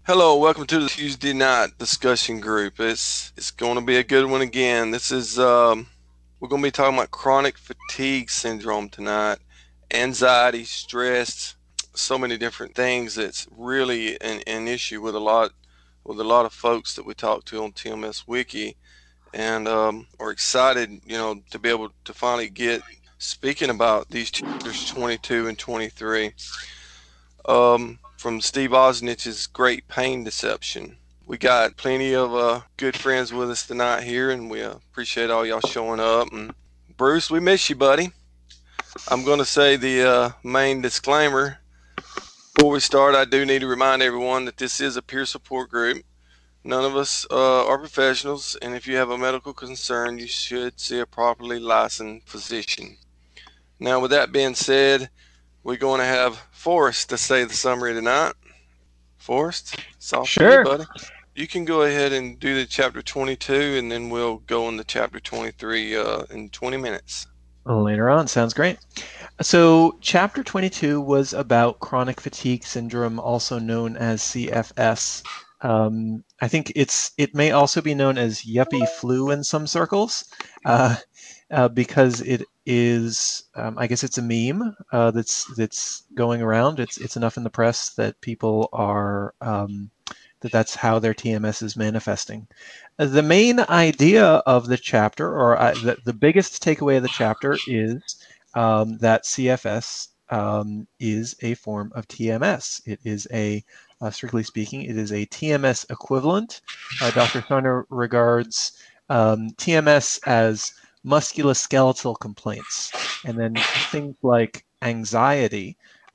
Hello, welcome to the Tuesday night discussion group. It's going to be a good one again. This is we're going to be talking about chronic fatigue syndrome tonight, anxiety, stress, so many different things. That's really an issue with a lot of folks that we talk to on TMS Wiki, and are excited, to be able to finally get speaking about these chapters 22 and 23 from Steve Osnich's Great Pain Deception. We got plenty of good friends with us tonight here, and we appreciate all y'all showing up. And Bruce, we miss you, buddy. I'm going to say the main disclaimer. Before we start, I do need to remind everyone that this is a peer support group. None of us are professionals, and if you have a medical concern, you should see a properly licensed physician. Now, with that being said, we're going to have Forrest to say the summary tonight. Forrest, it's all for you, Sure. buddy. You can go ahead and do the chapter 22, and then we'll go into chapter 23 in 20 minutes. Later on. Sounds great. So, chapter 22 was about chronic fatigue syndrome, also known as CFS. I think it may also be known as yuppie flu in some circles, uh, because it is. I guess it's a meme that's going around. It's enough in the press that people are that's how their TMS is manifesting. The main idea of the chapter, or the biggest takeaway of the chapter, is that CFS is a form of TMS. It is strictly speaking, it is a TMS equivalent. Dr. Sarner regards TMS as musculoskeletal complaints, and then things like anxiety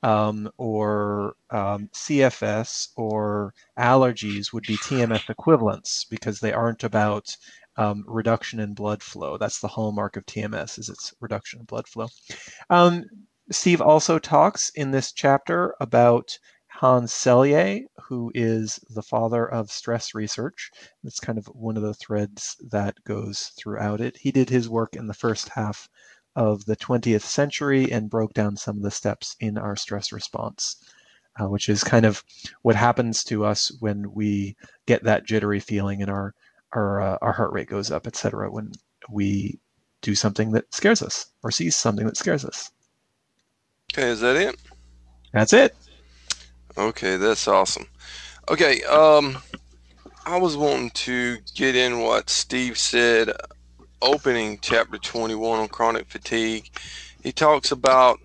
or CFS or allergies would be TMS equivalents because they aren't about reduction in blood flow. That's the hallmark of TMS, is its reduction in blood flow. Um, Steve also talks in this chapter about Hans Selye, who is the father of stress research. That's kind of one of the threads that goes throughout it. He did his work in the first half of the 20th century and broke down some of the steps in our stress response, which is kind of what happens to us when we get that jittery feeling and our heart rate goes up, etc. When we do something that scares us or see something that scares us. Okay, is that it? That's it. Okay, that's awesome. Okay, I was wanting to get in what Steve said opening chapter 21 on chronic fatigue. He talks about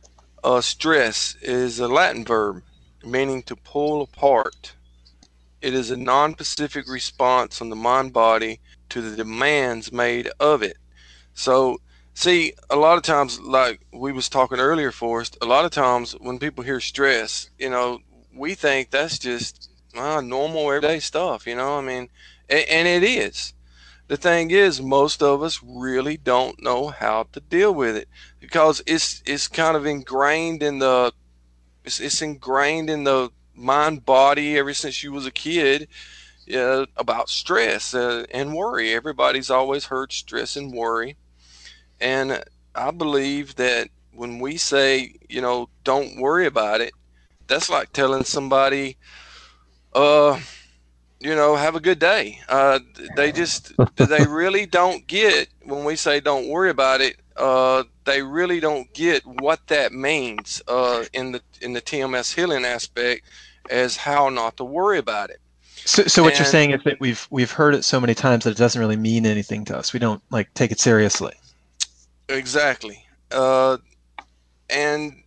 stress is a Latin verb meaning to pull apart. It is a non-specific response on the mind body to the demands made of it. So, see, a lot of times, like we was talking earlier, Forrest, a lot of times when people hear stress, we think that's just normal everyday stuff, I mean, and it is. The thing is, most of us really don't know how to deal with it because it's kind of ingrained in it's ingrained in the mind body ever since you was a kid, about stress and worry. Everybody's always heard stress and worry, and I believe that when we say, don't worry about it, that's like telling somebody, uh, have a good day. They really don't get when we say don't worry about it. They really don't get what that means in the TMS healing aspect as how not to worry about it. So what you're And saying is that we've heard it so many times that it doesn't really mean anything to us. We don't like take it seriously. exactly. And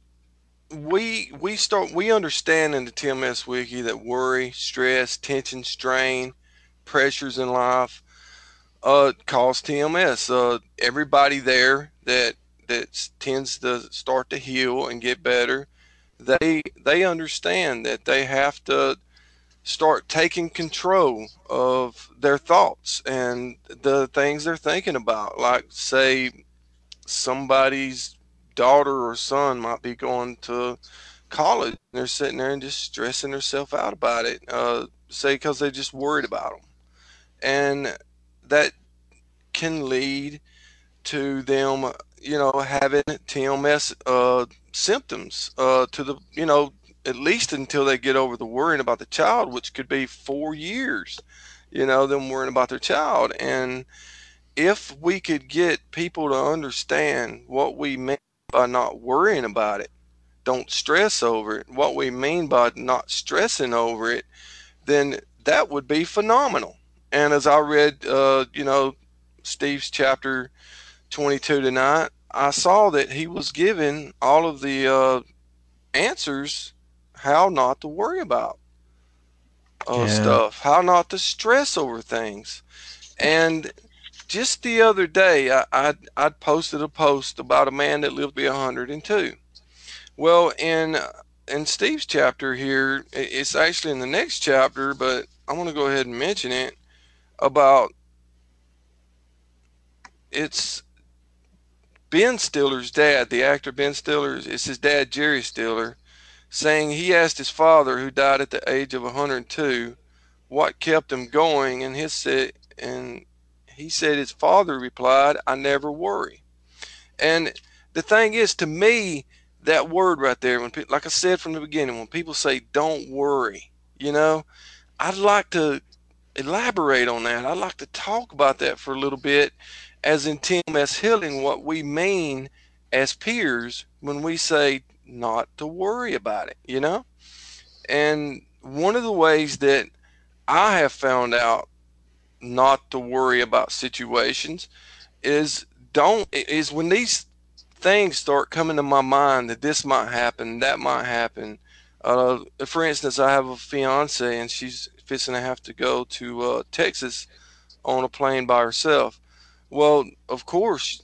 we understand in the TMS wiki that worry, stress, tension, strain, pressures in life cause TMS. Everybody there that tends to start to heal and get better, they understand that they have to start taking control of their thoughts and the things they're thinking about. Like, say, somebody's daughter or son might be going to college. They're sitting there and just stressing themselves out about it, say, because they're just worried about them. And that can lead to them, having TMS symptoms, to the, at least until they get over the worrying about the child, which could be 4 years, them worrying about their child. And if we could get people to understand what we mean by not worrying about it, don't stress over it, what we mean by not stressing over it, then that would be phenomenal. And as I read, Steve's chapter 22 tonight, I saw that he was given all of the answers how not to worry about Yeah. stuff, how not to stress over things. And just the other day, I'd posted a post about a man that lived to be 102. Well, in Steve's chapter here, it's actually in the next chapter, but I'm going to go ahead and mention it about it's Ben Stiller's dad, the actor Ben Stiller. It's his dad, Jerry Stiller, saying he asked his father, who died at the age of 102, what kept him going, and he said his father replied, "I never worry." And the thing is, to me, that word right there, like I said from the beginning, when people say "don't worry," I'd like to elaborate on that. I'd like to talk about that for a little bit, as in TMS Healing, what we mean as peers when we say not to worry about it. And one of the ways that I have found out not to worry about situations is when these things start coming to my mind that this might happen, that might happen. For instance, I have a fiance and she's fixing to have to go to Texas on a plane by herself. Well, of course,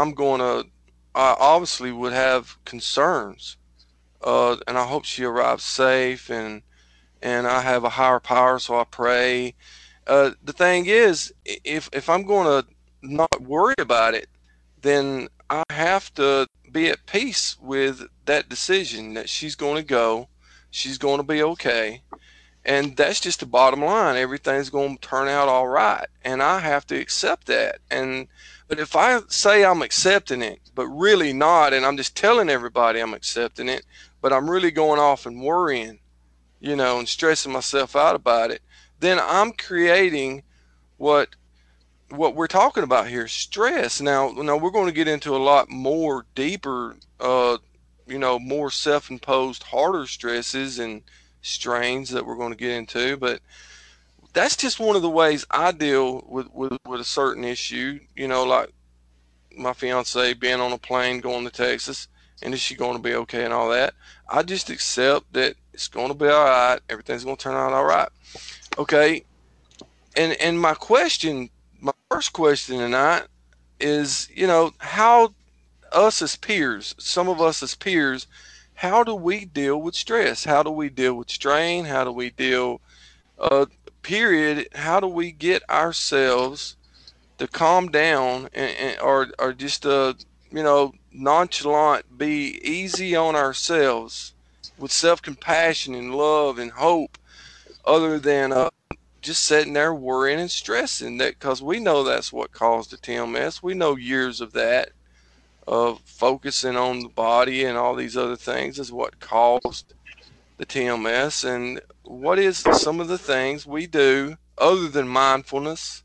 I obviously would have concerns, and I hope she arrives safe, and I have a higher power, so I pray. The thing is, if I'm going to not worry about it, then I have to be at peace with that decision that she's going to go, she's going to be okay, and that's just the bottom line. Everything's going to turn out all right, and I have to accept that. But if I say I'm accepting it, but really not, and I'm just telling everybody I'm accepting it, but I'm really going off and worrying, and stressing myself out about it, then I'm creating what we're talking about here, stress. Now, we're going to get into a lot more deeper, more self-imposed, harder stresses and strains that we're going to get into. But that's just one of the ways I deal with a certain issue. Like my fiance being on a plane going to Texas, and is she going to be okay and all that. I just accept that it's going to be all right. Everything's going to turn out all right. Okay. And my first question tonight is, how some of us as peers, how do we deal with stress? How do we deal with strain? How do we deal, uh, period? How do we get ourselves to calm down or just, nonchalant, be easy on ourselves with self compassion and love and hope, other than, just sitting there worrying and stressing that, because we know that's what caused the TMS. We know years of that, of focusing on the body and all these other things, is what caused the TMS. And what is some of the things we do other than mindfulness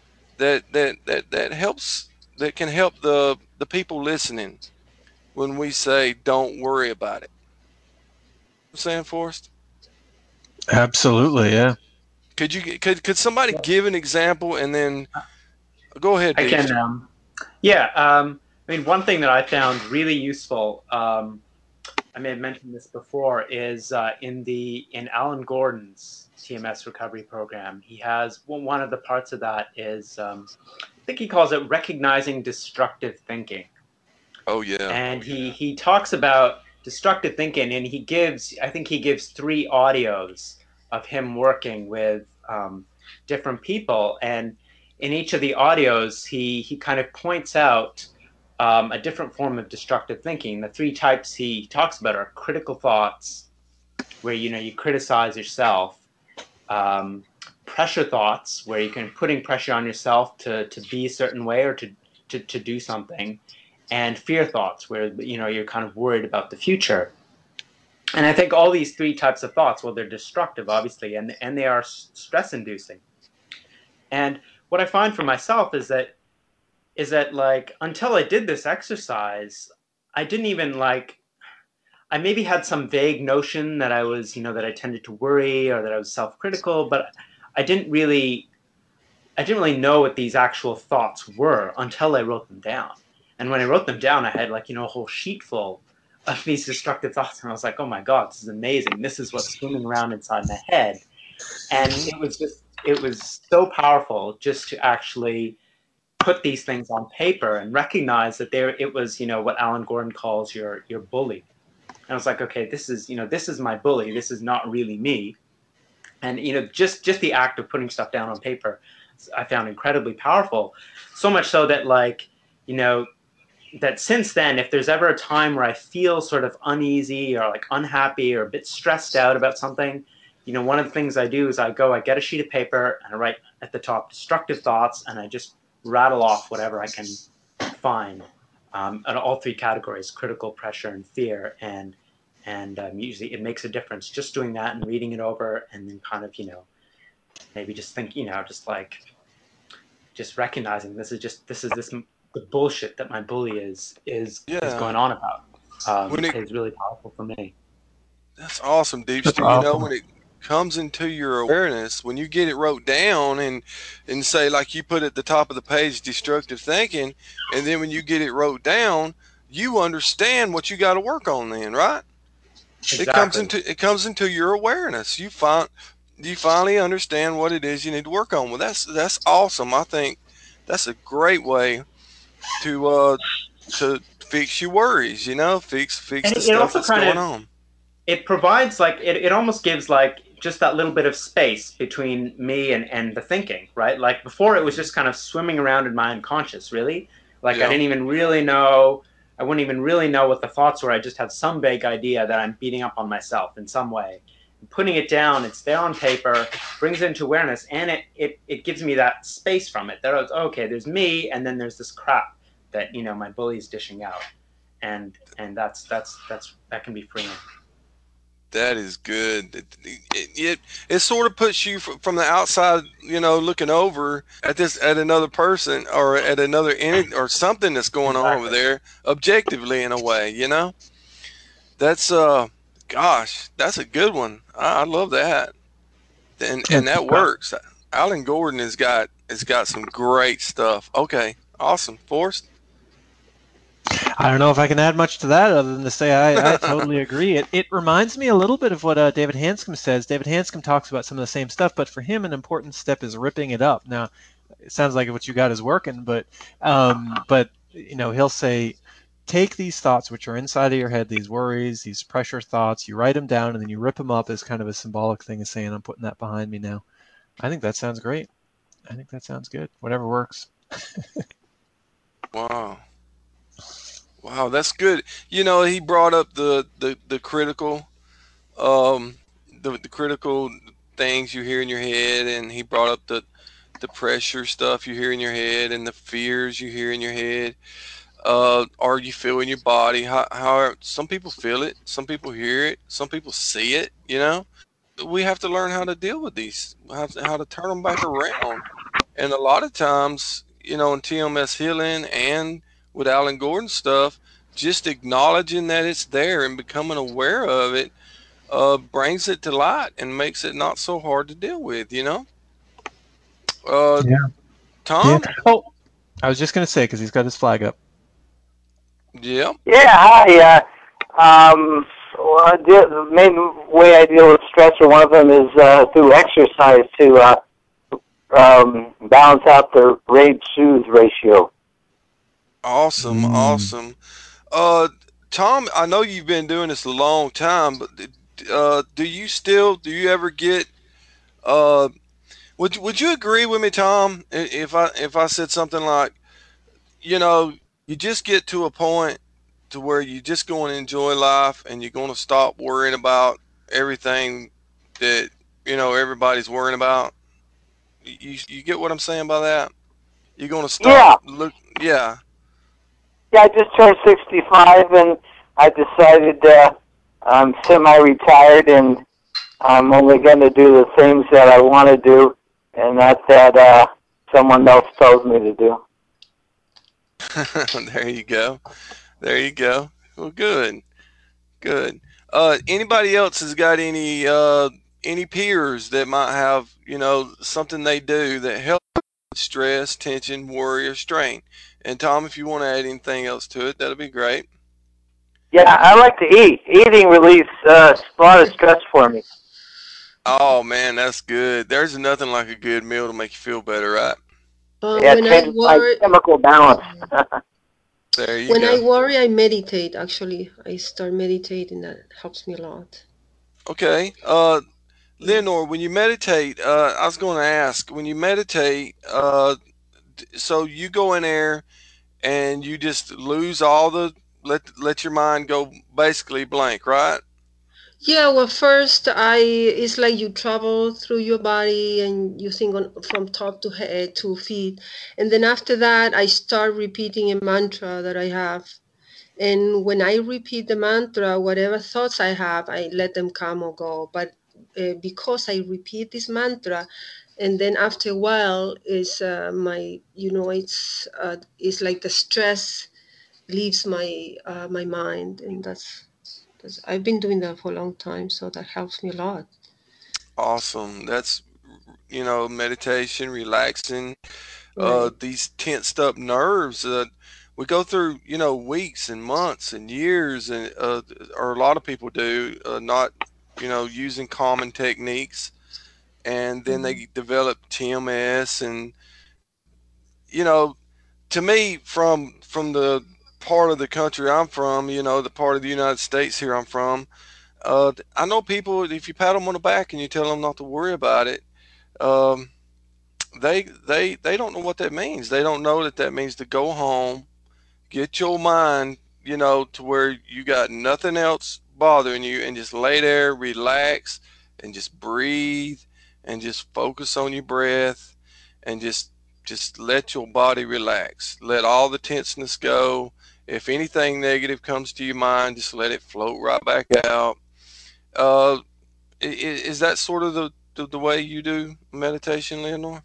that helps, that can help the people listening when we say don't worry about it? You know what I'm saying, Forrest? Absolutely, yeah. Could somebody give an example, and then go ahead, I can, DJ. yeah. I mean, one thing that I found really useful, I may have mentioned this before, is in Alan Gordon's TMS recovery program. He has one of the parts of that is, I think he calls it recognizing destructive thinking. Oh yeah. And he talks about destructive thinking, and I think he gives 3 audios of him working with different people, and in each of the audios he kind of points out a different form of destructive thinking. The 3 types he talks about are critical thoughts, where you criticize yourself, pressure thoughts, where you can putting pressure on yourself to be a certain way or to do something, and fear thoughts, where you're kind of worried about the future. And I think all these three types of thoughts, well, they're destructive, obviously, and they are stress-inducing. And what I find for myself is that like until I did this exercise, I didn't even like. I maybe had some vague notion that I was, that I tended to worry or that I was self-critical, but I didn't really know what these actual thoughts were until I wrote them down. And when I wrote them down, I had like, a whole sheet full of these destructive thoughts. And I was like, oh my God, this is amazing. This is what's swimming around inside my head. And it was so powerful just to actually put these things on paper and recognize that it was, what Alan Gordon calls your bully. And I was like, okay, this is my bully. This is not really me. And, just the act of putting stuff down on paper, I found incredibly powerful. So much so that that since then, if there's ever a time where I feel sort of uneasy or like unhappy or a bit stressed out about something, one of the things I do is I get a sheet of paper and I write at the top destructive thoughts, and I just rattle off whatever I can find in all three categories: critical, pressure, and fear. And usually it makes a difference just doing that and reading it over, and then kind of maybe just think just recognizing this is the bullshit that my bully is going on about. Is really powerful for me. That's awesome, Deepster. When it comes into your awareness, when you get it wrote down and say, like you put at the top of the page, destructive thinking, and then when you get it wrote down, you understand what you got to work on then, right? Exactly. It comes into your awareness. You finally understand what it is you need to work on. Well, that's awesome. I think that's a great way to fix your worries. Fix And the it stuff also that's going on. It provides it almost gives like just that little bit of space between me and the thinking, right? Like before it was just kind of swimming around in my unconscious, really. Like Yeah. I wouldn't even really know what the thoughts were. I just had some vague idea that I'm beating up on myself in some way. Putting it down, it's there on paper, brings it into awareness, and it gives me that space from it. That was, okay, there's me, and then there's this crap that my bully's dishing out, and that can be freeing. That is good. It sort of puts you from the outside, looking over at another person or at another entity or something that's going on over there, objectively in a way. That's gosh, that's a good one. I love that, and that works. Alan Gordon has got some great stuff. Okay, awesome, Forrest. I don't know if I can add much to that other than to say I totally agree. It reminds me a little bit of what David Hanscom says. David Hanscom talks about some of the same stuff, but for him, an important step is ripping it up. Now, it sounds like what you got is working, but he'll say, take these thoughts which are inside of your head, these worries, these pressure thoughts, you write them down, and then you rip them up as kind of a symbolic thing of saying, I'm putting that behind me now. I think that sounds great. I think that sounds good. Whatever works. Wow, that's good. He brought up the critical, the critical things you hear in your head, and he brought up the pressure stuff you hear in your head, and the fears you hear in your head, or you feel in your body. How some people feel it, some people hear it, some people see it. We have to learn how to deal with these, how to turn them back around. And a lot of times, in TMS healing and with Alan Gordon stuff, just acknowledging that it's there and becoming aware of it brings it to light and makes it not so hard to deal with, Yeah. Tom? Yeah. Oh, I was just going to say, because he's got his flag up. Yeah. Yeah, hi. The main way I deal with stress, or one of them, is through exercise to balance out the rage-soothe ratio. Awesome, awesome. Tom, I know you've been doing this a long time, but do you ever get would you agree with me, Tom, if I said something like, you just get to a point to where you're just going to enjoy life and you're going to stop worrying about everything that everybody's worrying about? You get what I'm saying by that? You're going to stop. Yeah. Yeah, I just turned 65, and I decided I'm semi-retired, and I'm only going to do the things that I want to do, and not that someone else tells me to do. There you go. There you go. Well, good. Good. Anybody else has got any peers that might have, something they do that helps with stress, tension, worry, or strain? And Tom, if you want to add anything else to it, that'll be great. Yeah, I like to eat. Eating relieves a lot of stress for me. Oh man, that's good. There's nothing like a good meal to make you feel better, right? Yeah, it When I changes my worry, chemical balance. There you when I go. worry, I meditate. Actually, I start meditating. That helps me a lot. Okay. Mm. Leonore, when you meditate, I was going to ask, when you meditate, so you go in there and you just lose all the let your mind go basically blank, right? Yeah, well, first, it's like you travel through your body and you think from top to head to feet, and then after that, I start repeating a mantra that I have. And when I repeat the mantra, whatever thoughts I have, I let them come or go. But because I repeat this mantra, and then after a while, is it's like the stress leaves my mind, and that's I've been doing that for a long time, so that helps me a lot. Awesome. That's meditation, relaxing, Right. these tensed up nerves. We go through weeks and months and years, and or a lot of people do not using common techniques, and then Mhm. they develop TMS, and you know to me, from the part of the country I'm from, the part of the United States here I'm from, I know people. If you pat them on the back and you tell them not to worry about it, um, they don't know what that means. They don't know that that means to go home, get your mind, to where you got nothing else bothering you, and just lay there, relax, and just breathe, and just focus on your breath, and just let your body relax. Let all the tenseness go. If anything negative comes to your mind, just let it float right back out. Uh, is that sort of the way you do meditation, Leonore?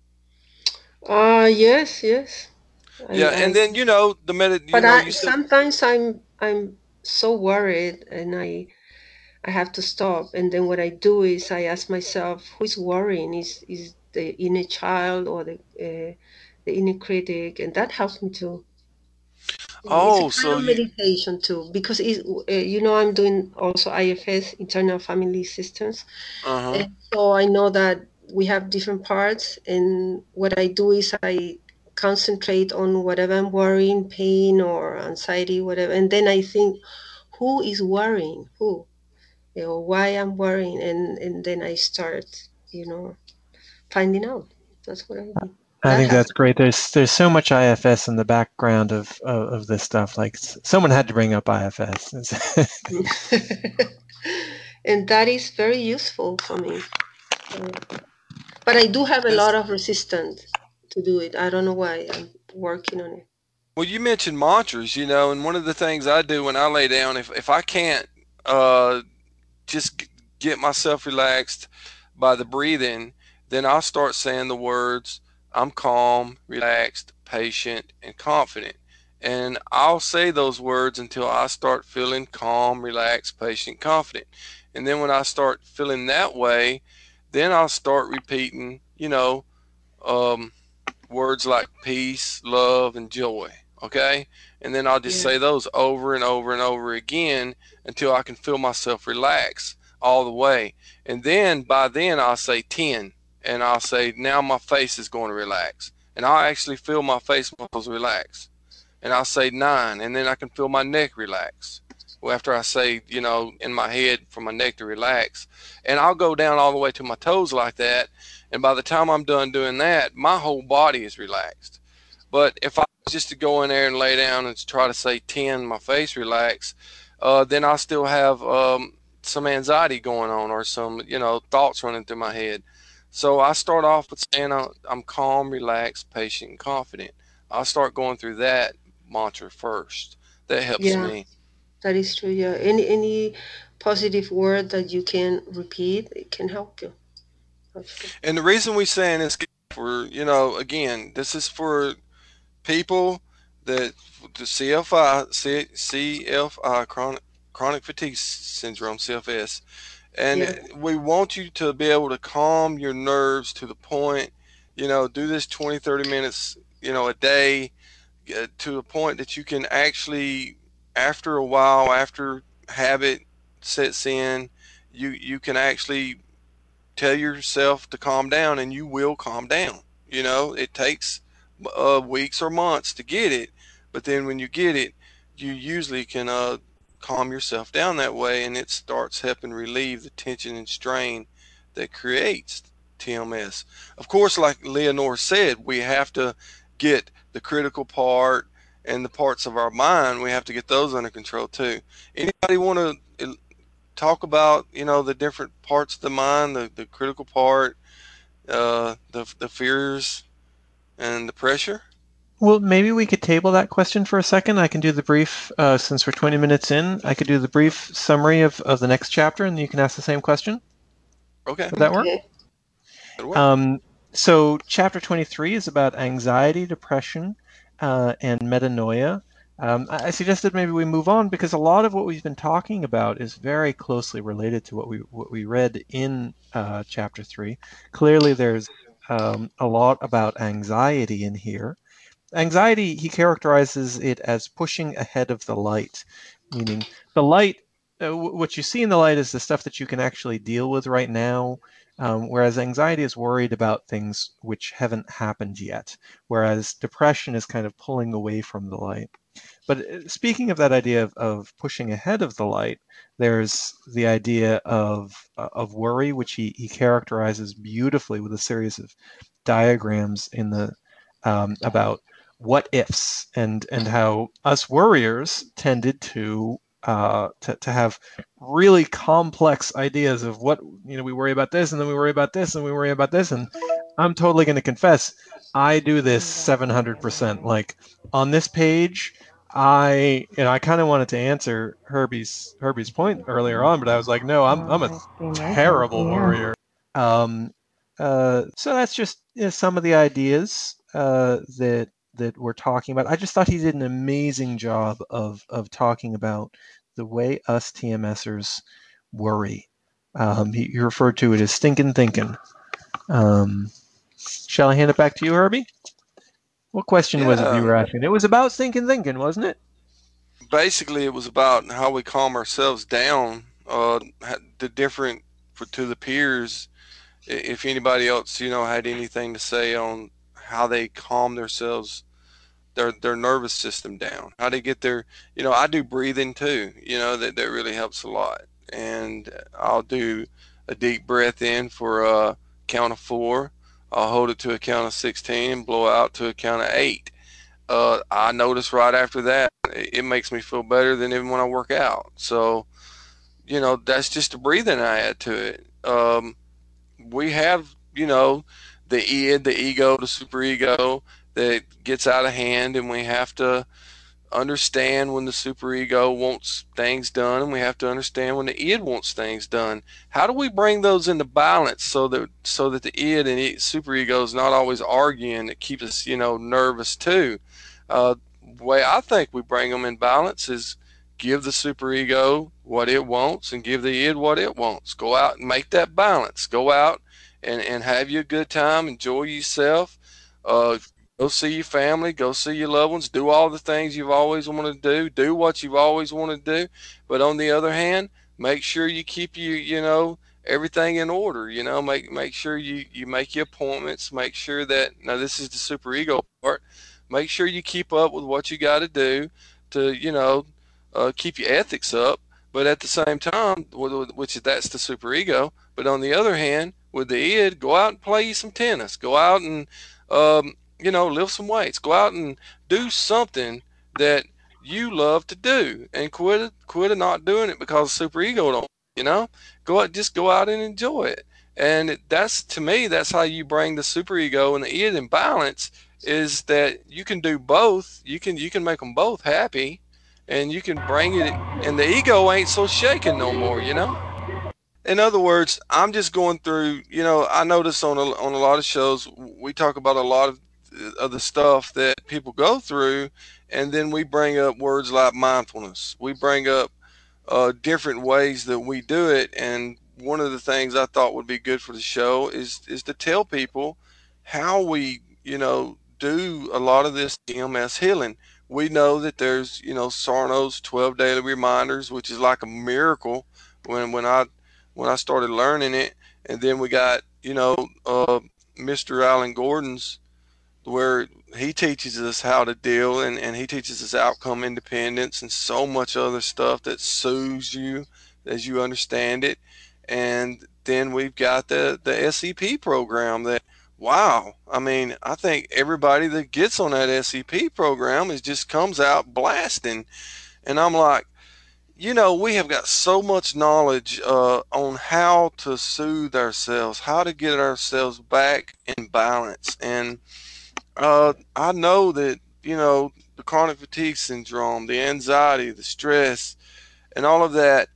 Yes, yes. Yeah, and I then the But you said. sometimes I'm so worried, and I have to stop. And then what I do is I ask myself, who's worrying? Is the inner child or the inner critic? And that helps me too. It's a Oh, kind so of you. meditation too, because I'm doing also IFS, internal family systems, Uh huh. and so I know that we have different parts. And what I do is I concentrate on whatever I'm worrying, pain or anxiety, whatever, and then I think, who is worrying? Who? Why I'm worrying, and then I start, finding out. That's what I do. I That think helps. that's great. There's so much IFS in the background of this stuff. Like someone had to bring up IFS. And that is very useful for me. Uh, but I do have a lot That's of resistance to do it. I don't know why. I'm working on it. well. You mentioned mantras, and one of the things I do when I lay down, if I can't uh just get myself relaxed by the breathing, then I'll start saying the words, I'm calm, relaxed, patient, and confident. And I'll say those words until I start feeling calm, relaxed, patient, confident. And then when I start feeling that way, then I'll start repeating, um, words like peace, love, and joy. Okay? And then I'll just Yeah. say those over and over and over again until I can feel myself relax all the way. And then by then I'll say 10, and I'll say, now my face is going to relax. And I'll actually feel my face muscles relax. And I'll say 9, and then I can feel my neck relax. Well, after I say, in my head for my neck to relax, and I'll go down all the way to my toes like that. And by the time I'm done doing that, my whole body is relaxed. But if I was just to go in there and lay down and try to say 10, my face relax, then I still have some anxiety going on, or some, thoughts running through my head. So I start off with saying I'm calm, relaxed, patient, and confident. I'll start going through that mantra first. That helps Yeah. me. That is true. Yeah. Any positive word that you can repeat, it can help you. Actually. And the reason we saying this for, again, this is for people that the CFI, chronic fatigue syndrome, CFS, and Yeah. we want you to be able to calm your nerves to the point, do this 20, 30 minutes, a day, to a point that you can actually, after a while, after habit sets in, you can actually tell yourself to calm down, and you will calm down. It takes weeks or months to get it, but then when you get it, you usually can calm yourself down that way, and it starts helping relieve the tension and strain that creates TMS. Of course, like Leonore said, we have to get the critical part and the parts of our mind, we have to get those under control too. Anybody want to talk about, the different parts of the mind, the critical part, the fears and the pressure? Well, maybe we could table that question for a second. I can do the brief, since we're 20 minutes in, I could do the brief summary of the next chapter, and you can ask the same question. Okay. Would that work? Okay. That'll work. So chapter 23 is about anxiety, depression, and metanoia. I suggested maybe we move on because a lot of what we've been talking about is very closely related to what we read in chapter 3. Clearly, there's a lot about anxiety in here. Anxiety, he characterizes it as pushing ahead of the light, meaning the light, what you see in the light is the stuff that you can actually deal with right now, whereas anxiety is worried about things which haven't happened yet, whereas depression is kind of pulling away from the light. But speaking of that idea of pushing ahead of the light, there's the idea of worry, which he characterizes beautifully with a series of diagrams in the about what ifs and how us worriers tended to have really complex ideas of what, we worry about this and then we worry about this and we worry about this. And I'm totally going to confess, I do this 700%. Like on this page, I kind of wanted to answer Herbie's point earlier on, but I was like, no, I'm a terrible worrier. So that's just some of the ideas that we're talking about. I just thought he did an amazing job of talking about the way us TMSers worry. He referred to it as stinking thinking. Shall I hand it back to you, Herbie? What question was it you were asking? It was about stinking thinking, wasn't it? Basically, it was about how we calm ourselves down. The different to the peers. If anybody else, had anything to say on how they calm themselves, their nervous system down, how they get their, I do breathing too, that really helps a lot. And I'll do a deep breath in for a count of 4. I'll hold it to a count of 16 and blow out to a count of 8. I notice right after that, it makes me feel better than even when I work out. So, that's just the breathing I add to it. We have, the id, the ego, the superego that gets out of hand, and we have to understand when the superego wants things done, and we have to understand when the id wants things done. How do we bring those into balance so that the id and superego is not always arguing? That keeps us, nervous too. Way I think we bring them in balance is give the superego what it wants and give the id what it wants. Go out and make that balance. Go out and have you a good time. Enjoy yourself. Go see your family. Go see your loved ones. Do all the things you've always wanted to do. Do what you've always wanted to do. But on the other hand, make sure you keep everything in order. Make sure you make your appointments. Make sure that, now this is the superego part. Make sure you keep up with what you got to do to, keep your ethics up. But at the same time, which that's the superego. But on the other hand, with the id, go out and play you some tennis. Go out and, lift some weights. Go out and do something that you love to do, and quit not doing it because superego don't. Go out and enjoy it. And that's, to me, that's how you bring the superego and the id in balance. Is that you can do both. You can make them both happy, and you can bring it, and the ego ain't so shaken no more, you know? In other words, I'm just going through, you know, I notice on a lot of shows, we talk about a lot of the stuff that people go through, and then we bring up words like mindfulness. We bring up different ways that we do it. And one of the things I thought would be good for the show is to tell people how we, you know, do a lot of this EMS healing. We know that there's, you know, Sarno's 12 daily reminders, which is like a miracle when I started learning it. And then we got, you know, Mr. Alan Gordon's, where he teaches us how to deal, and he teaches us outcome independence and so much other stuff that soothes you as you understand it. And then we've got the SEP program that, wow, I mean, I think everybody that gets on that SEP program is just comes out blasting. And I'm like, you know, we have got so much knowledge on how to soothe ourselves, how to get ourselves back in balance. And I know that, you know, the chronic fatigue syndrome, the anxiety, the stress, and all of that,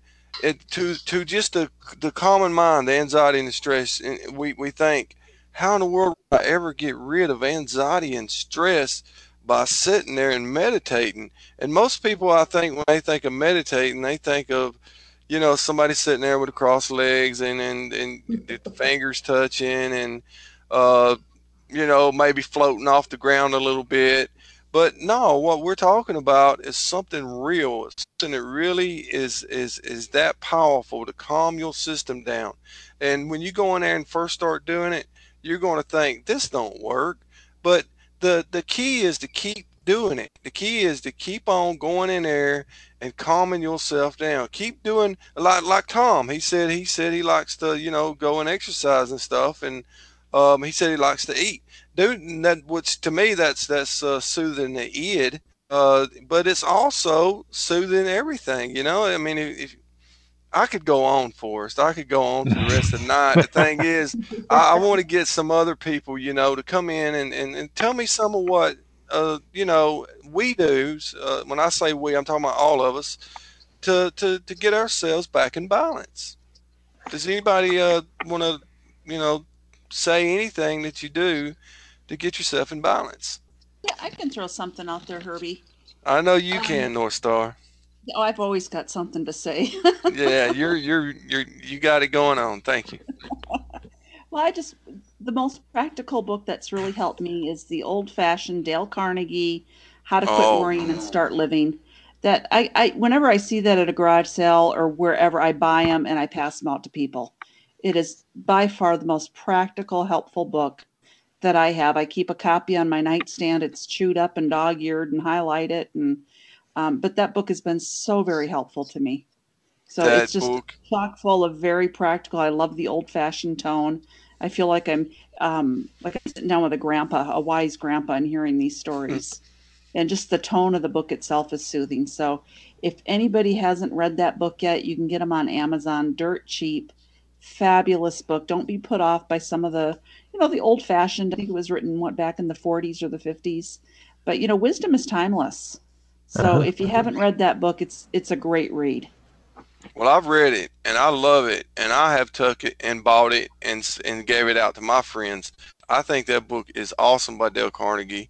to just the common mind, the anxiety and the stress, and we think, how in the world would I ever get rid of anxiety and stress by sitting there and meditating? And most people, I think, when they think of meditating, they think of, you know, somebody sitting there with crossed legs and the fingers touching and uh, you know, maybe floating off the ground a little bit. But no, what we're talking about is something real. It's something that really is that powerful to calm your system down. And when you go in there and first start doing it, you're going to think this don't work. But the key is to keep doing it. The key is to keep on going in there and calming yourself down. Keep doing like Tom. He said he likes to, you know, go and exercise and stuff, and he said he likes to eat. Dude, that, which to me that's soothing the id, but it's also soothing everything. You know, I mean, if I could go on, Forrest, I could go on to the rest of the night. The thing is, I want to get some other people, you know, to come in and tell me some of what you know, we do. When I say we, I'm talking about all of us to get ourselves back in balance. Does anybody want to, you know, say anything that you do to get yourself in balance? Yeah, I can throw something out there, Herbie. I know you Um, can, North Star. oh, I've always got something to say. Yeah, you got it going on. Thank you. Well, the most practical book that's really helped me is the old-fashioned Dale Carnegie, How to Quit Oh, Worrying and Start Living. That whenever I see that at a garage sale or wherever, I buy them and I pass them out to people. It is by far the most practical, helpful book that I have. I keep a copy on my nightstand. It's chewed up and dog-eared and highlight it, and but that book has been so very helpful to me. So it's that just book. chock full of very practical. I love the old-fashioned tone. I feel like I'm sitting down with a grandpa, a wise grandpa, and hearing these stories. And just the tone of the book itself is soothing. So if anybody hasn't read that book yet, you can get them on Amazon, dirt cheap, fabulous book. Don't be put off by some of the, the old-fashioned. I think it was written back in the 40s or the 50s. But wisdom is timeless. So Uh-huh. if you haven't read that book, it's a great read. Well, I've read it and I love it, and I have took it and bought it and gave it out to my friends. I think that book is awesome by Dale Carnegie.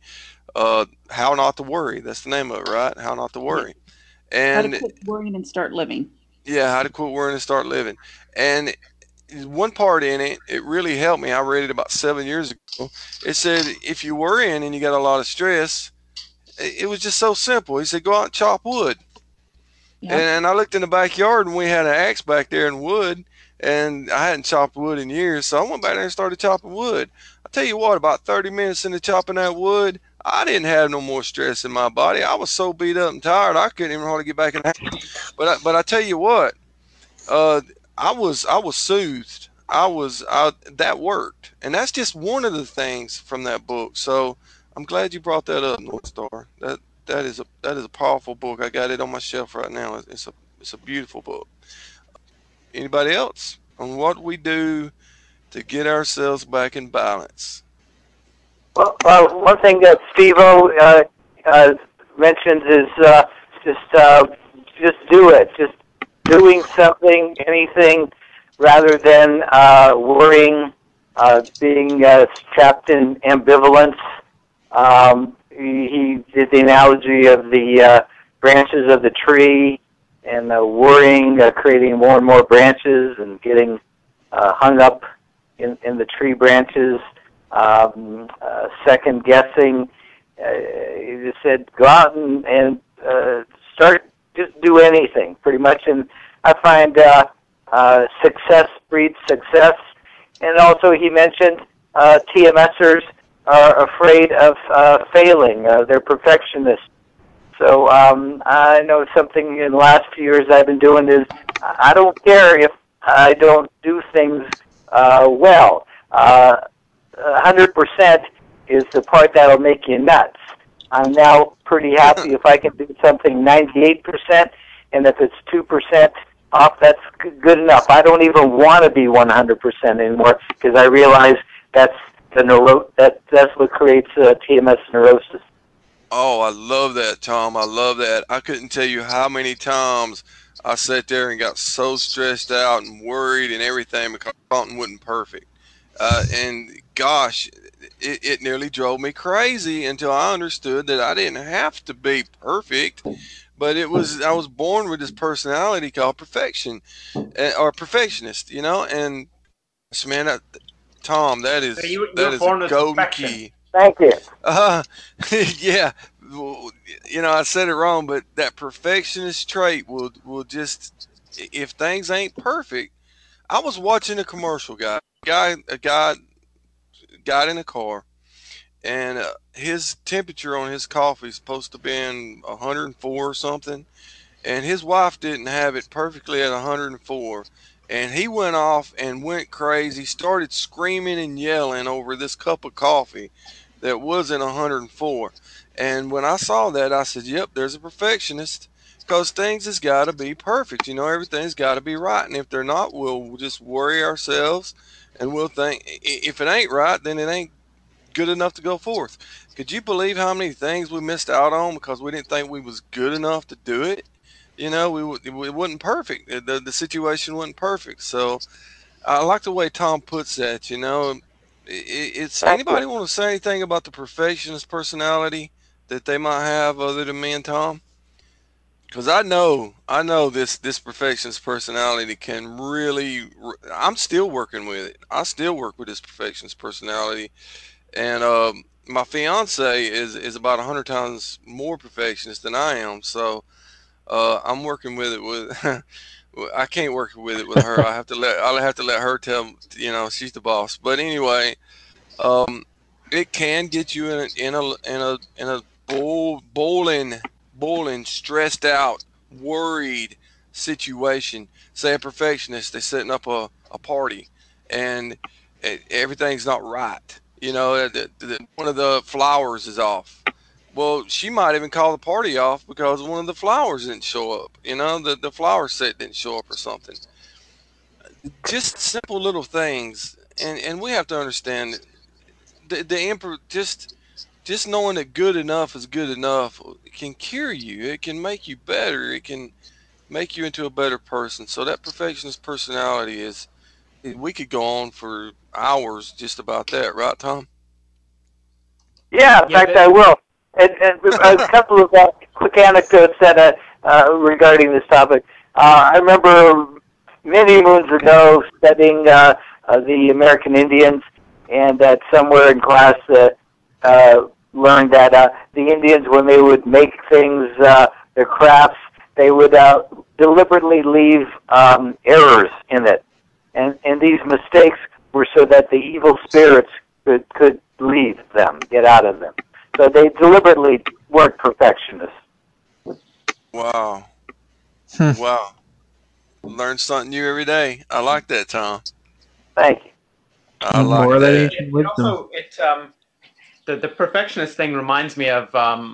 How Not to Worry. That's the name of it, right? How Not to Yeah. Worry. How to And quit worrying and start living. yeah, How to Quit Worrying and Start Living. And one part in it, it really helped me. I read it about 7 years ago. It said if you're worrying and you got a lot of stress, it was just so simple. He said go out and chop wood. Yep. And I looked in the backyard and we had an axe back there in wood, and I hadn't chopped wood in years, so I went back there and started chopping wood. I tell you what, about 30 minutes into chopping that wood, I didn't have no more stress in my body. I was so beat up and tired I couldn't even hardly get back in the house. But I tell you what, uh, I was soothed. That worked, and that's just one of the things from that book. So I'm glad you brought that up, North Star. That is a powerful book. I got it on my shelf right now. It's a beautiful book. Anybody else on what we do to get ourselves back in balance? Well, one thing that Steve-O mentions is Just do it. Just doing something, anything, rather than worrying, being trapped in ambivalence. He did the analogy of the branches of the tree, and worrying, creating more and more branches, and getting hung up in the tree branches, second guessing. He just said, go out and start, just do anything, pretty much. And I find success breeds success. And also he mentioned TMSers are afraid of failing. They're perfectionists. So I know something in the last few years I've been doing is I don't care if I don't do things well. 100% is the part that'll make you nuts. I'm now pretty happy if I can do something 98%, and if it's 2% off, that's good enough. I don't even want to be 100% anymore because I realize that's that's what creates TMS neurosis. Oh, I love that, Tom. I love that. I couldn't tell you how many times I sat there and got so stressed out and worried and everything because something wasn't perfect. And gosh, it nearly drove me crazy until I understood that I didn't have to be perfect, but I was born with this personality called perfection, or perfectionist, And man, Tom, that So is you were a born with golden perfection. key. Thank you. Yeah, I said it wrong, but that perfectionist trait will just, if things ain't perfect. I was watching a commercial, a guy got in a car, and his temperature on his coffee is supposed to be 104 or something, and his wife didn't have it perfectly at 104. And he went off and went crazy, started screaming and yelling over this cup of coffee that wasn't 104. And when I saw that, I said, yep, there's a perfectionist, because things has got to be perfect. Everything's got to be right. And if they're not, we'll just worry ourselves, and we'll think if it ain't right, then it ain't good enough to go forth. Could you believe how many things we missed out on because we didn't think we was good enough to do it? It wasn't perfect. The situation wasn't perfect. So I like the way Tom puts that. It's Thank you. anybody want to say anything about the perfectionist personality that they might have other than me and Tom? Because I know this perfectionist personality can really. I'm still working with it. I still work with this perfectionist personality, and my fiance is about 100 times more perfectionist than I am. So I'm working with it with. I can't work with it with her. I'll have to let her tell. She's the boss. But anyway, um, it can get you in a boiling, stressed out, worried situation. Say a perfectionist, they're setting up a party, and everything's not right. One of the flowers is off. Well, she might even call the party off because one of the flowers didn't show up. The flower set didn't show up or something. Just simple little things, and we have to understand the emperor just knowing that good enough is good enough can cure you. It can make you better. It can make you into a better person. So that perfectionist personality we could go on for hours just about that, right, Tom? Yeah, in Yeah, fact, I will. And a couple of quick anecdotes that regarding this topic. I remember many moons ago studying the American Indians, and that somewhere in class learned that the Indians, when they would make things, their crafts, they would deliberately leave errors in it. And these mistakes were so that the evil spirits could leave them, get out of them. So they deliberately weren't perfectionists. Wow. Wow. Learn something new every day. I like that, Tom. Thank you. I More like of that that. ancient wisdom. The perfectionist thing reminds me of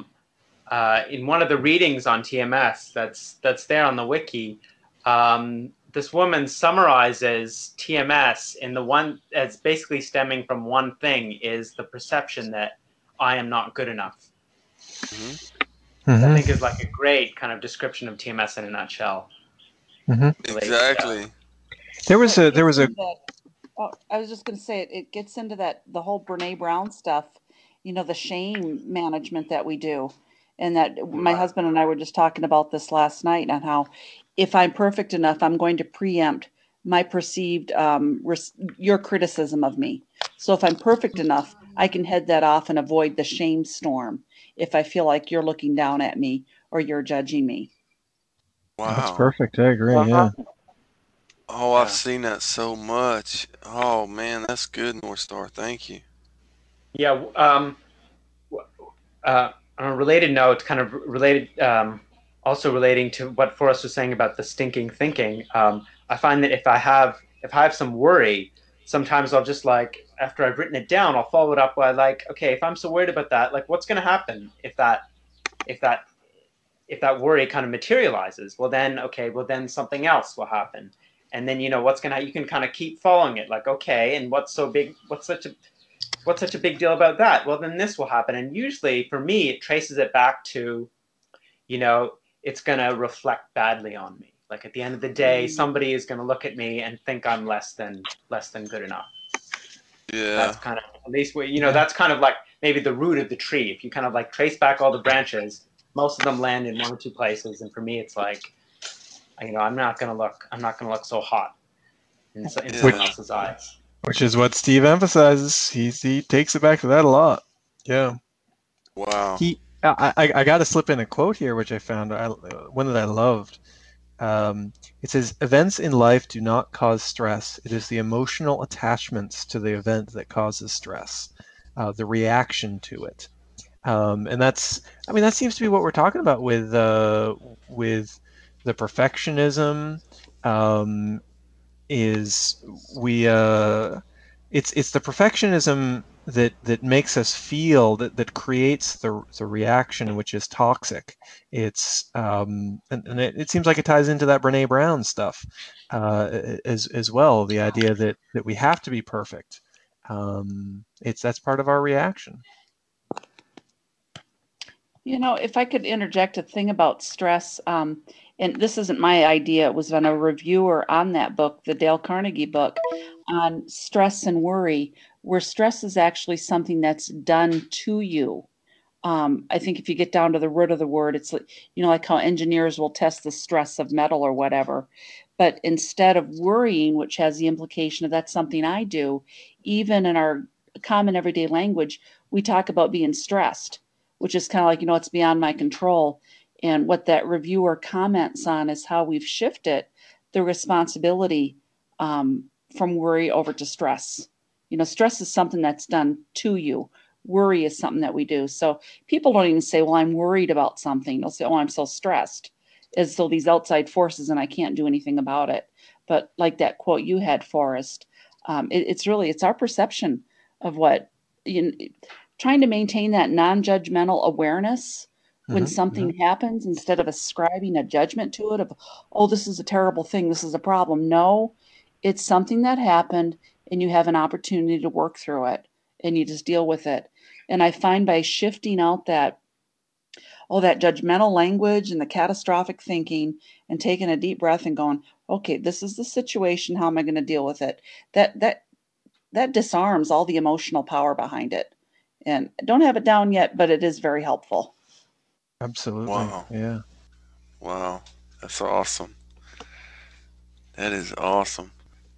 in one of the readings on TMS that's there on the wiki. This woman summarizes TMS in the one as basically stemming from one thing, is the perception that I am not good enough. Hmm. I think is like a great kind of description of TMS in a nutshell. Exactly. There was a I was just going to say it gets into that the whole Brene Brown stuff, the shame management that we do. And that my husband and I were just talking about this last night on how if I'm perfect enough, I'm going to preempt my perceived your criticism of me. So if I'm perfect enough, I can head that off and avoid the shame storm if I feel like you're looking down at me or you're judging me. Wow. That's perfect. I agree. Yeah. Oh, I've seen that so much. Oh man, that's good, North Star. Thank you. Yeah. On a related note, kind of related, also relating to what Forrest was saying about the stinking thinking. I find that if I have some worry, sometimes I'll just like after I've written it down, I'll follow it up by like, okay, if I'm so worried about that, like, what's going to happen if that worry kind of materializes? Well, then something else will happen. And then, you can kind of keep following it. Like, okay, and what's such a big deal about that? Well, then this will happen. And usually for me, it traces it back to, it's going to reflect badly on me. Like at the end of the day, somebody is going to look at me and think I'm less than good enough. Yeah. That's kind of, at least that's kind of like maybe the root of the tree. If you kind of like trace back all the branches, most of them land in one or two places. And for me, it's like, I'm not going to look so hot in someone else's eyes. Which is what Steve emphasizes. He takes it back to that a lot. Yeah. Wow. I got to slip in a quote here, which I found one that I loved. It says, "Events in life do not cause stress. It is the emotional attachments to the event that causes stress, the reaction to it." And that seems to be what we're talking about with the perfectionism. It's the perfectionism that makes us feel that creates the reaction, which is toxic. It's and it seems like it ties into that Brene Brown stuff as well. The idea that we have to be perfect. That's part of our reaction. If I could interject a thing about stress, and this isn't my idea, it was on a reviewer on that book, the Dale Carnegie book, on stress and worry, where stress is actually something that's done to you. I think if you get down to the root of the word, it's like how engineers will test the stress of metal or whatever. But instead of worrying, which has the implication of that's something I do, even in our common everyday language, we talk about being stressed, which is kind of like, it's beyond my control. And what that reviewer comments on is how we've shifted the responsibility from worry over to stress. Stress is something that's done to you. Worry is something that we do. So people don't even say, well, I'm worried about something. They'll say, oh, I'm so stressed, as though these outside forces and I can't do anything about it. But like that quote you had, Forrest, it's our perception of what, trying to maintain that non-judgmental awareness when something happens, instead of ascribing a judgment to it of, oh, this is a terrible thing, this is a problem. No, it's something that happened and you have an opportunity to work through it and you just deal with it. And I find by shifting out that judgmental language and the catastrophic thinking and taking a deep breath and going, okay, this is the situation, how am I going to deal with it? That disarms all the emotional power behind it. And I don't have it down yet, but it is very helpful. Absolutely. Wow. Yeah. Wow. That's awesome. That is awesome.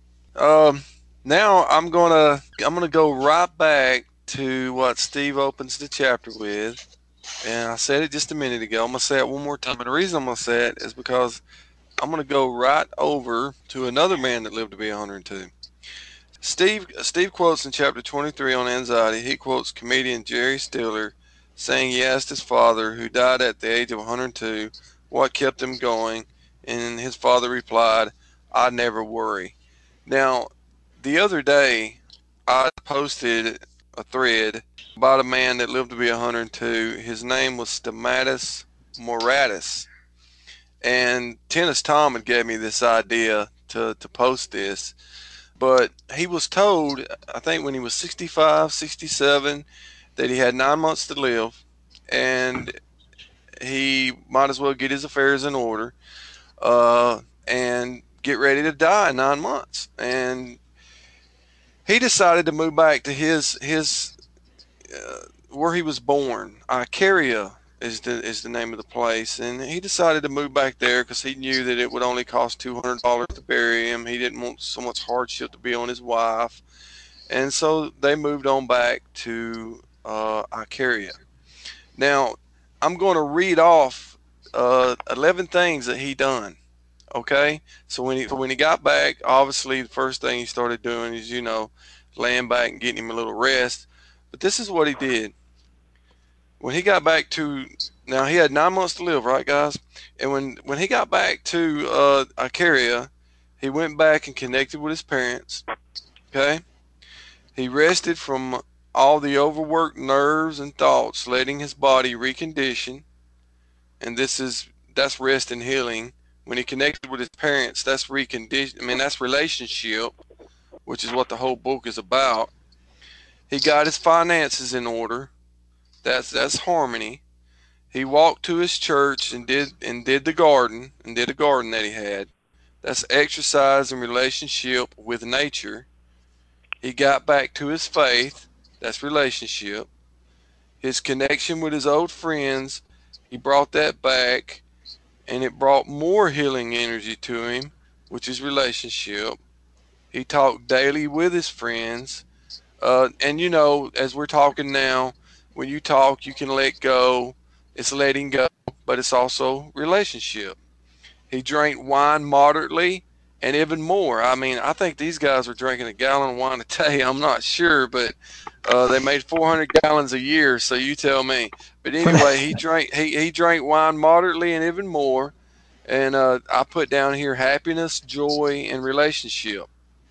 Now I'm gonna go right back to what Steve opens the chapter with. And I said it just a minute ago. I'm gonna say it one more time. And the reason I'm gonna say it is because I'm gonna go right over to another man that lived to be 102. Steve quotes in chapter 23 on anxiety. He quotes comedian Jerry Stiller saying he asked his father, who died at the age of 102, what kept him going, and his father replied, "I never worry." Now, the other day, I posted a thread about a man that lived to be 102. His name was Stamatis Moratis. And Tennis Tom had gave me this idea to post this. But he was told, I think when he was 65, 67, that he had 9 months to live. And he might as well get his affairs in order and get ready to die in 9 months. And he decided to move back to his where he was born. Icaria is the name of the place, and he decided to move back there because he knew that it would only cost $200 to bury him. He didn't want so much hardship to be on his wife, and so they moved on back to Icaria. Now, I'm going to read off 11 things that he done. Okay, so when he got back, obviously the first thing he started doing is laying back and getting him a little rest. But this is what he did. When he got back to, now he had 9 months to live, right, guys? And when he got back to Icaria, he went back and connected with his parents. Okay, he rested from all the overworked nerves and thoughts, letting his body recondition. And that's rest and healing. When he connected with his parents, that's recondition. I mean, that's relationship, which is what the whole book is about. He got his finances in order. That's harmony. He walked to his church and did the garden and did a garden that he had. That's exercise and relationship with nature. He got back to his faith. That's relationship. His connection with his old friends, he brought that back, and it brought more healing energy to him, which is relationship. He talked daily with his friends. And as we're talking now, when you talk, you can let go. It's letting go, but it's also relationship. He drank wine moderately and even more. I mean, I think these guys were drinking a gallon of wine a day. I'm not sure, but they made 400 gallons a year, so you tell me. But anyway, he drank wine moderately and even more. And I put down here happiness, joy, and relationship.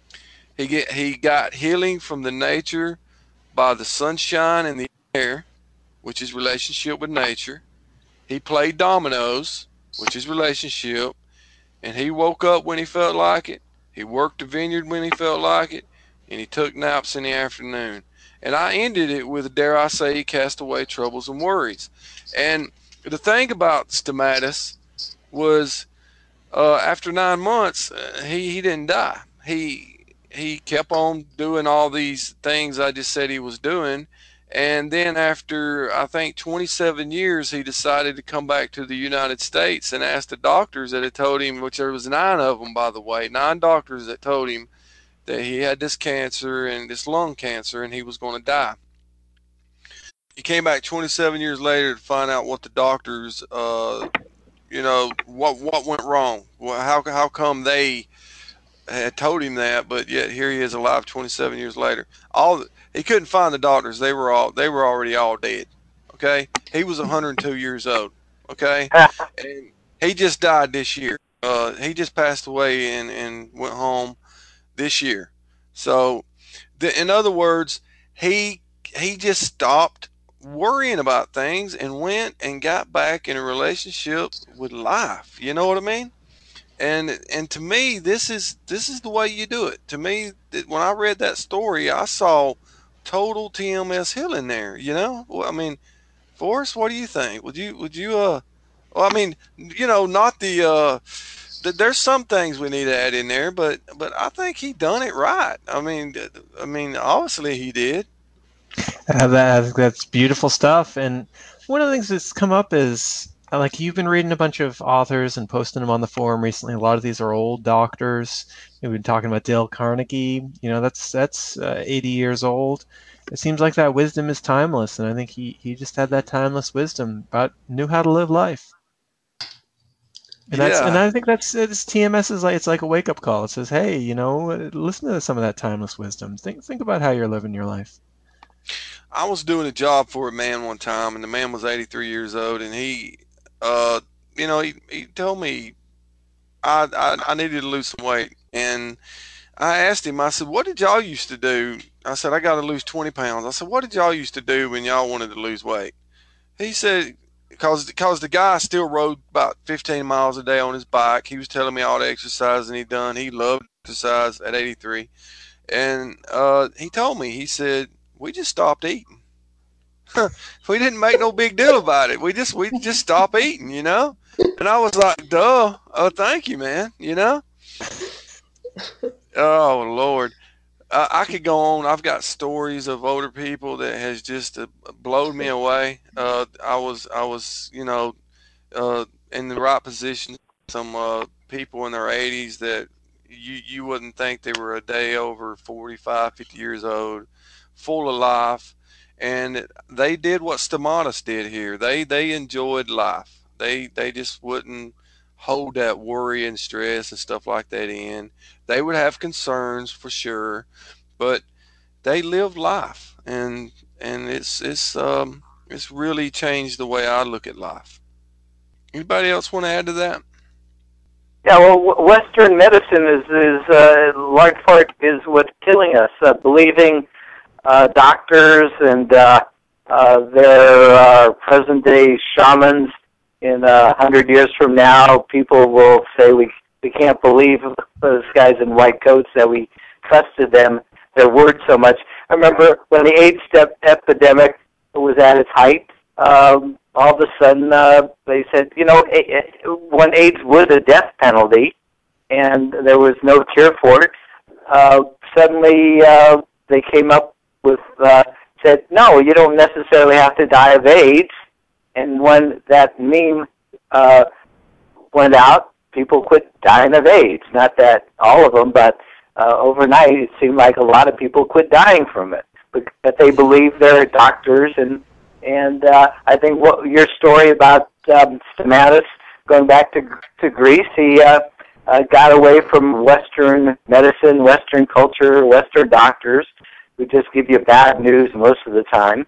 He got healing from the nature by the sunshine and the air, which is relationship with nature. He played dominoes, which is relationship. And he woke up when he felt like it. He worked the vineyard when he felt like it. And he took naps in the afternoon. And I ended it with, dare I say, he cast away troubles and worries. And the thing about Stamatis was after 9 months, he didn't die. He kept on doing all these things I just said he was doing. And then after, I think, 27 years, he decided to come back to the United States and asked the doctors that had told him, which there was 9 of them, by the way, 9 doctors that told him that he had this cancer and this lung cancer and he was going to die. He came back 27 years later to find out what the doctors, what went wrong. Well, how come they had told him that, but yet here he is alive 27 years later. He couldn't find the doctors. They were already all dead. Okay, he was 102 years old. Okay, and he just died this year. He just passed away and went home this year. So, in other words, he just stopped worrying about things and went and got back in a relationship with life. You know what I mean? And to me, this is the way you do it. To me, when I read that story, I saw total TMS healing there. Well, I mean, Forrest, what do you think? Would you well, I mean, not there's some things we need to add in there, but I think he done it right. I mean, obviously he did. That's beautiful stuff. And one of the things that's come up is, like, you've been reading a bunch of authors and posting them on the forum recently. A lot of these are old doctors. We've been talking about Dale Carnegie. That's 80 years old. It seems like that wisdom is timeless, and I think he just had that timeless wisdom, but knew how to live life. And I think it's TMS is it's like a wake up call. It says, hey, listen to some of that timeless wisdom. Think about how you're living your life. I was doing a job for a man one time, and the man was 83 years old, and he told me I needed to lose some weight. And I asked him, I said, what did y'all used to do? I said, I got to lose 20 pounds. I said, what did y'all used to do when y'all wanted to lose weight? He said, because the guy still rode about 15 miles a day on his bike. He was telling me all the exercising he'd done. He loved exercise at 83. And he told me, he said, we just stopped eating. We didn't make no big deal about it. We just stop eating, you know. And I was like, duh. Oh, thank you, man. You know. Oh Lord. I could go on. I've got stories of older people that has just blown me away. I was, in the right position. Some people in their 80s that you wouldn't think they were a day over 45, 50 years old, full of life, and they did what Stamatis did here. They enjoyed life. They just wouldn't hold that worry and stress and stuff like that in. They would have concerns for sure, but they lived life, and it's really changed the way I look at life. Anybody else want to add to that? Yeah, well, Western medicine is large part is what's killing us. Believing doctors and their present day shamans in 100 years from now, people will say we can't believe those guys in white coats that we trusted them their word so much. I remember when the AIDS epidemic was at its height. All of a sudden, they said, when AIDS was a death penalty and there was no cure for it, suddenly they came up with, said, no, you don't necessarily have to die of AIDS. And when that meme went out, people quit dying of AIDS. Not that all of them, but overnight it seemed like a lot of people quit dying from it. But they believe they're doctors, and I think what your story about Stamatis going back to Greece, he got away from Western medicine, Western culture, Western doctors who just give you bad news most of the time,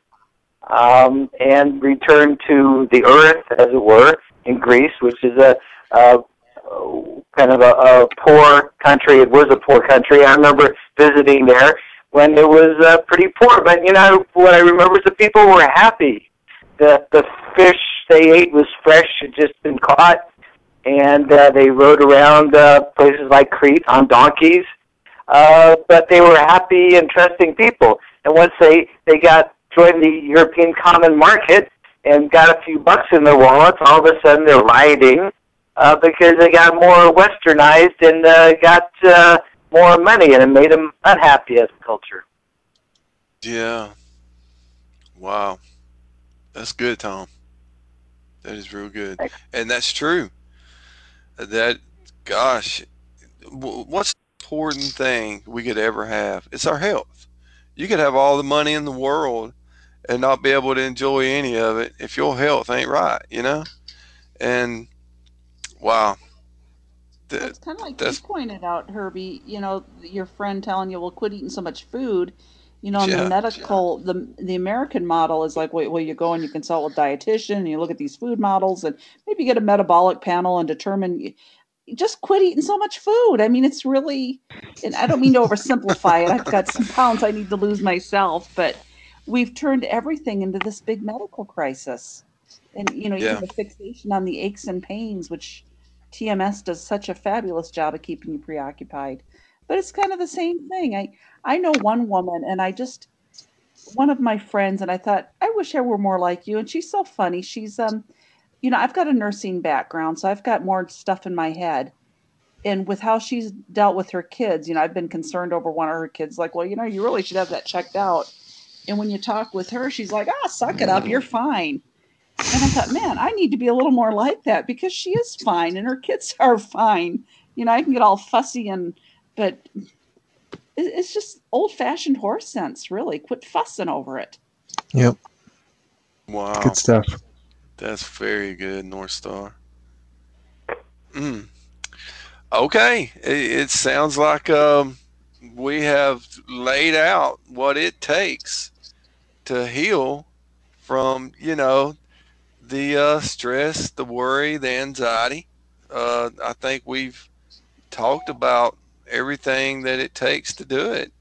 and returned to the earth, as it were, in Greece, which is a kind of a poor country. It was a poor country. I remember visiting there when it was pretty poor. But what I remember is the people were happy. The fish they ate was fresh; had just been caught, and they rode around places like Crete on donkeys. But they were happy and trusting people. And once they joined the European common market and got a few bucks in their wallets, all of a sudden they're rioting because they got more westernized and got more money, and it made them unhappy as a culture. Yeah. Wow. That's good, Tom. That is real good, and that's true. That, gosh, what's the important thing we could ever have? It's our health. You could have all the money in the world and not be able to enjoy any of it if your health ain't right, you know? And wow, Well, that it's kind of like you that's pointed out, Herbie. Your friend telling you, "Well, quit eating so much food." In the yeah, medical, the American model is like, wait, well, you go and you consult with dietitian, and you look at these food models, and maybe get a metabolic panel and determine. Just quit eating so much food. I mean, it's really, and I don't mean to oversimplify it. I've got some pounds I need to lose myself, but we've turned everything into this big medical crisis. And, even yeah, the fixation on the aches and pains, which TMS does such a fabulous job of keeping you preoccupied. But it's kind of the same thing. I know one woman, and one of my friends, and I thought, I wish I were more like you. And she's so funny. She's I've got a nursing background, so I've got more stuff in my head. And with how she's dealt with her kids, I've been concerned over one of her kids, like, well, you really should have that checked out. And when you talk with her, she's like, suck it up, you're fine. And I thought, man, I need to be a little more like that because she is fine and her kids are fine. I can get all fussy but it's just old fashioned horse sense, really. Quit fussing over it. Yep, good wow, stuff. that's very good, North Star. Mm. Okay, it sounds like we have laid out what it takes to heal from, the stress, the worry, the anxiety. I think we've talked about everything that it takes to do it.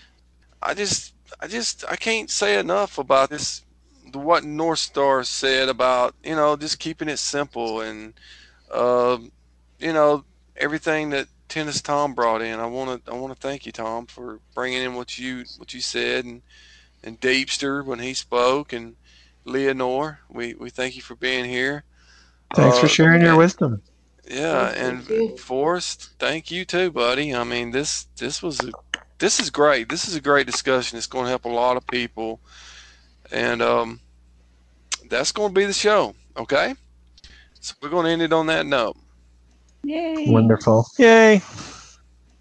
I can't say enough about this. What North Star said about just keeping it simple and uh, you know everything that Tennis Tom brought in. I want to thank you, Tom, for bringing in what you said, and and Deepster when he spoke, and Leonore. We thank you for being here. Thanks for sharing your And wisdom. yeah, Thank and you. Forrest, thank you too, buddy. I mean, this is great. This is a great discussion. It's going to help a lot of people, and that's going to be the show. Okay, so we're going to end it on that note. Yay. Wonderful. Yay.